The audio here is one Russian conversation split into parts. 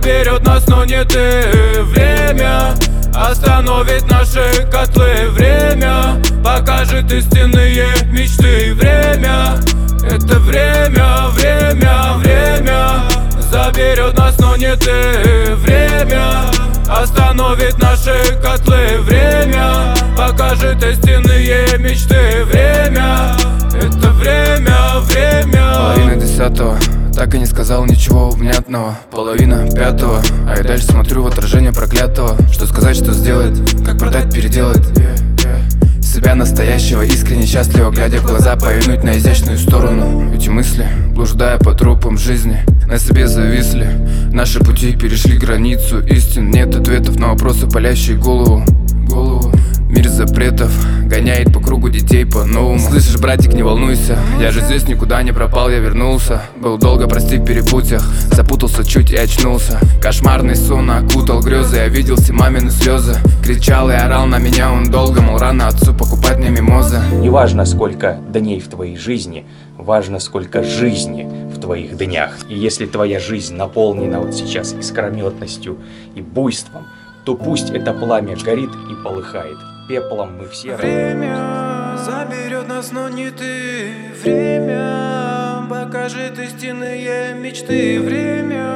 заберет нас, но не ты. Время остановит наши котлы. Время покажет истинные мечты. Время — это время, время, время заберет нас, но не ты. Время остановит наши котлы. Время покажет истинные мечты. Время — это время, время. Половина десятого, так и не сказал ничего внятного. Половина пятого, а я дальше смотрю в отражение проклятого. Что сказать, что сделать, как продать, переделать себя настоящего, искренне счастливо, глядя в глаза, повернуть на изящную сторону. Эти мысли, блуждая по трупам жизни, на себе зависли. Наши пути перешли границу истин. Нет ответов на вопросы, палящие голову. Мир запретов гоняет по кругу детей по-новому. Слышишь, братик, не волнуйся, я же здесь никуда не пропал, я вернулся. Был долго, прости, в перепутьях, запутался чуть и очнулся. Кошмарный сон окутал грезы, я видел все мамины слезы. Кричал и орал на меня он долго, мол, рано отцу покупать мне мимозы. Не важно, сколько дней в твоей жизни, важно, сколько жизни в твоих днях. И если твоя жизнь наполнена вот сейчас искрометностью и буйством, то пусть это пламя горит и полыхает. Пеплом мы все. Время заберет нас, но не ты. Время покажет истинные мечты. Время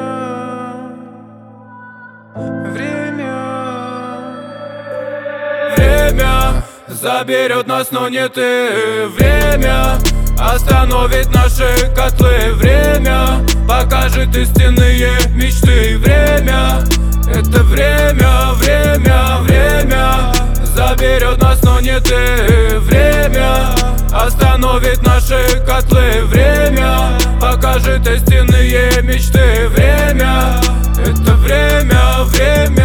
заберет нас, но не ты. Время остановит наши котлы. Время покажет истинные мечты. Время — это время, время, время заберет нас, но не ты. Время остановит наши котлы. Время покажет истинные мечты. Время — это время, время.